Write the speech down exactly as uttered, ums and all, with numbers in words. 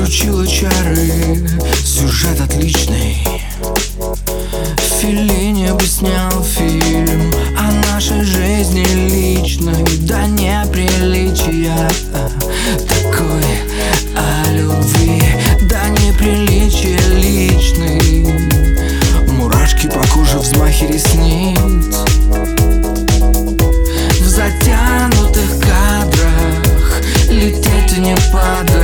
включила чары, сюжет отличный. Феллини бы снял фильм о нашей жизни личной, до неприличия такой о любви, до неприличия личный. Мурашки по коже, взмахи ресниц, в затянутых кадрах лететь и не падать.